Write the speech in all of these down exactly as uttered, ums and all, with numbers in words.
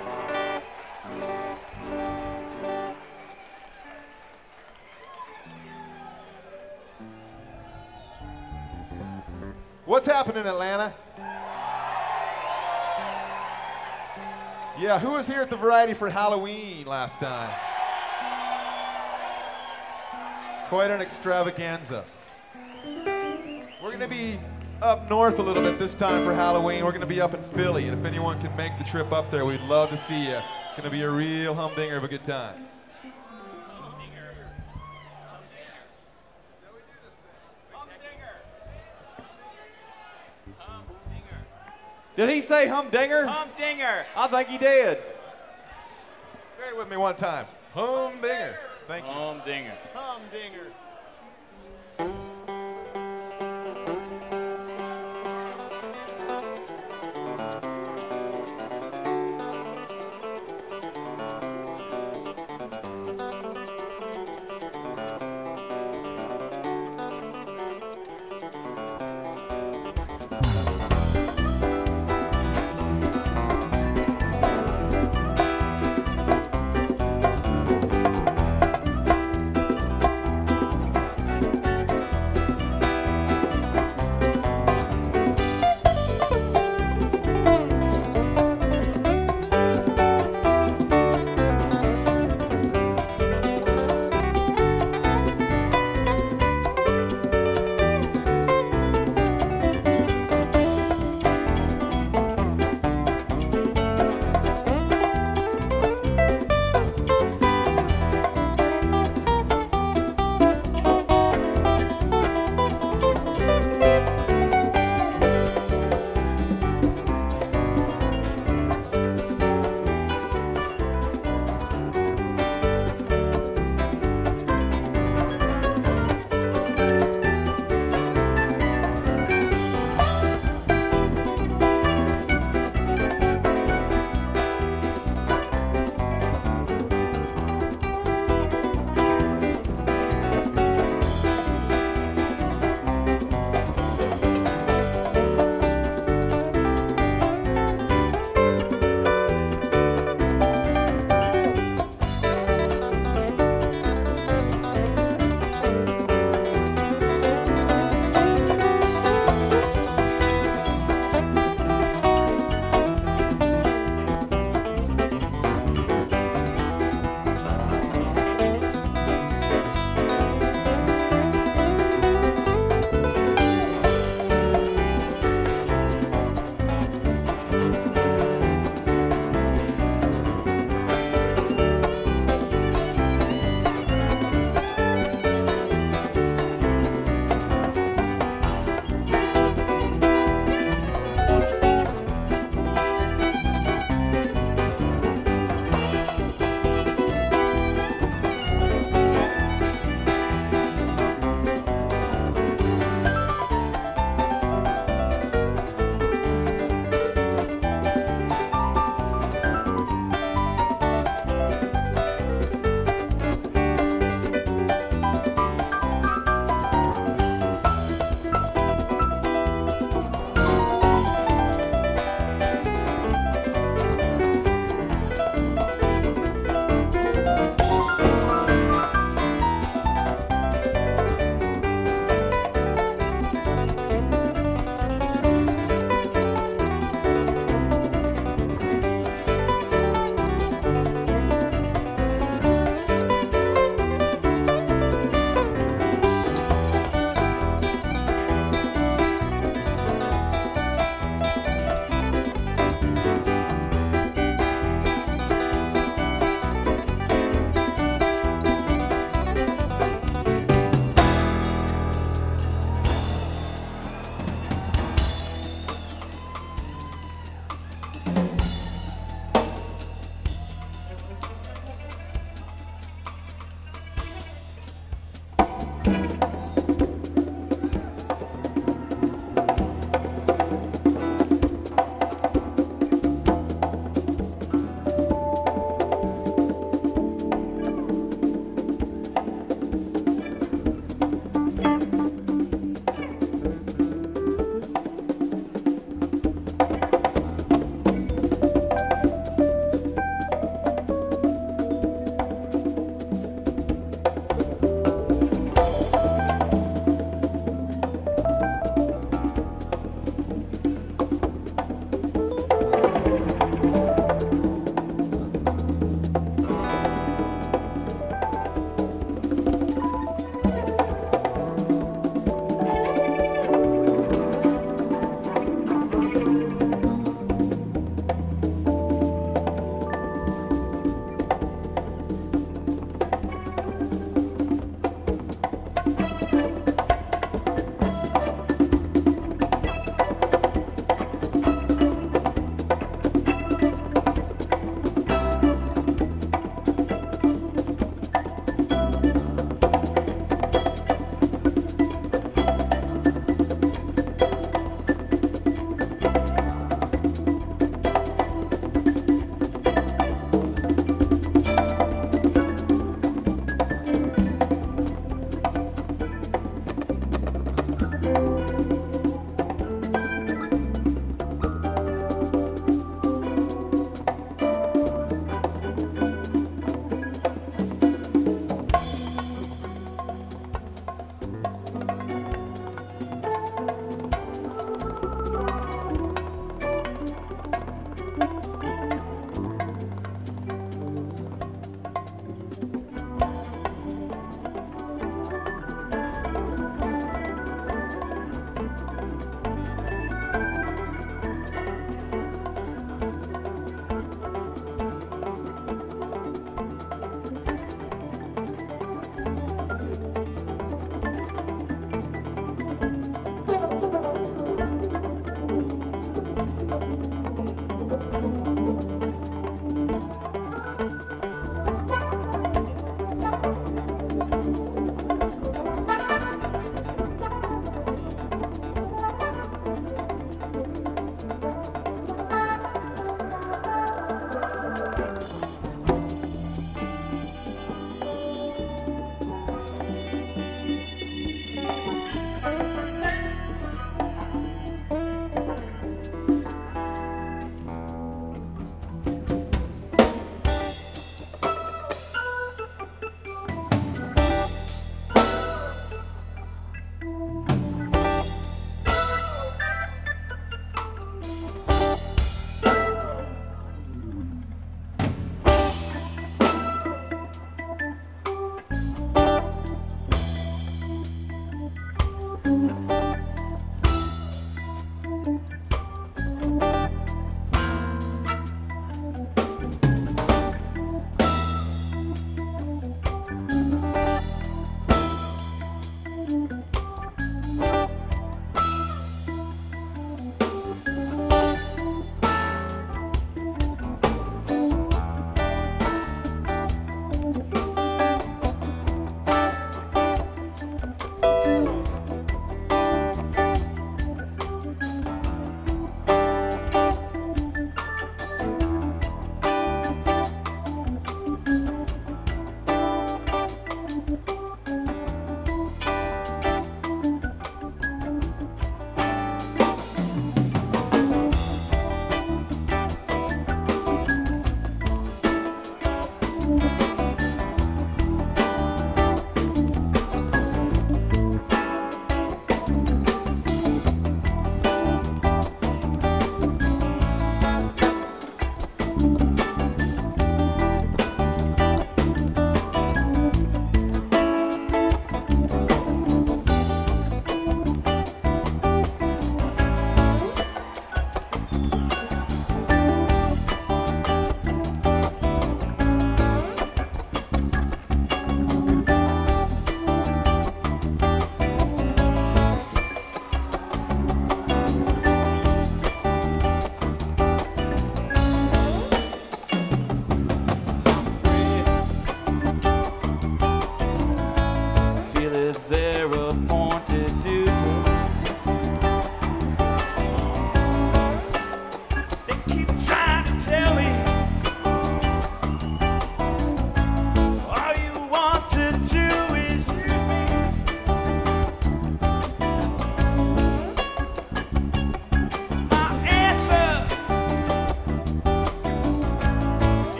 What's happening, Atlanta? Yeah, who was here at the Variety for Halloween last time? Quite an extravaganza. We're going to be up north a little bit this time for Halloween. We're going to be up in Philly, and if anyone can make the trip up there, we'd love to see you. It's going to be a real humdinger of a good time. Did he say humdinger? Humdinger. I think he did. Say it with me one time. Humdinger. Thank you. Humdinger. Humdinger.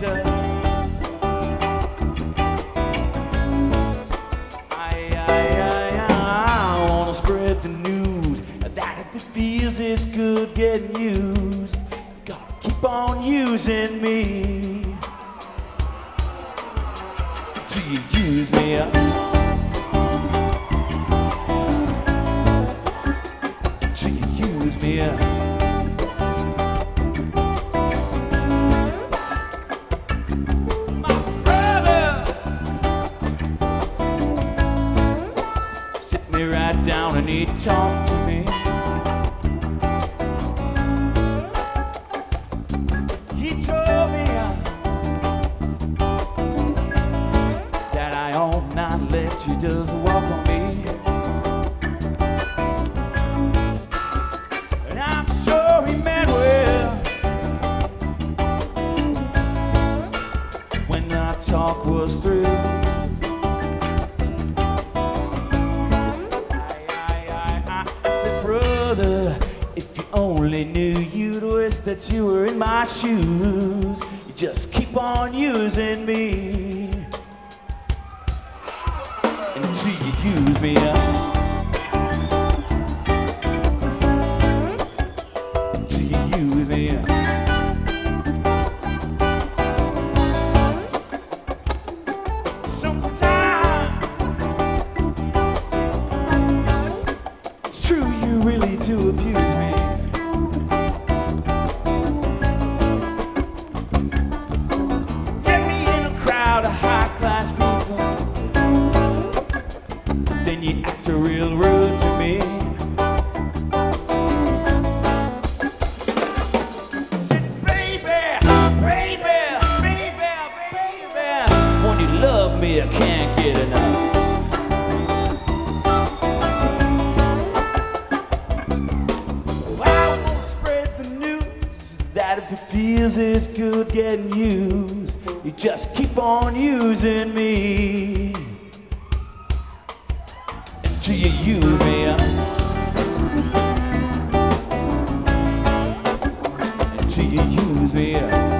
gangster. I, I, I, I wanna spread the news that if it feels it's good getting used, you gotta keep on using me till you use me up. Till you use me up. Right down and he talked to me. He told me uh, that I ought not let you just walk on me. And I'm sure he meant well when our talk was through. If you only knew you'd wish that you were in my shoes. You just keep on using me until you use me up. Until you use me up. Sometimes it's true, you really do abuse me. Get me in a crowd of high-class people, then you act real rude to me. Said, baby, baby, baby, baby, when you love me, I can't get enough. That if it feels it's good getting used, you just keep on using me until you use me up. Until you use me up.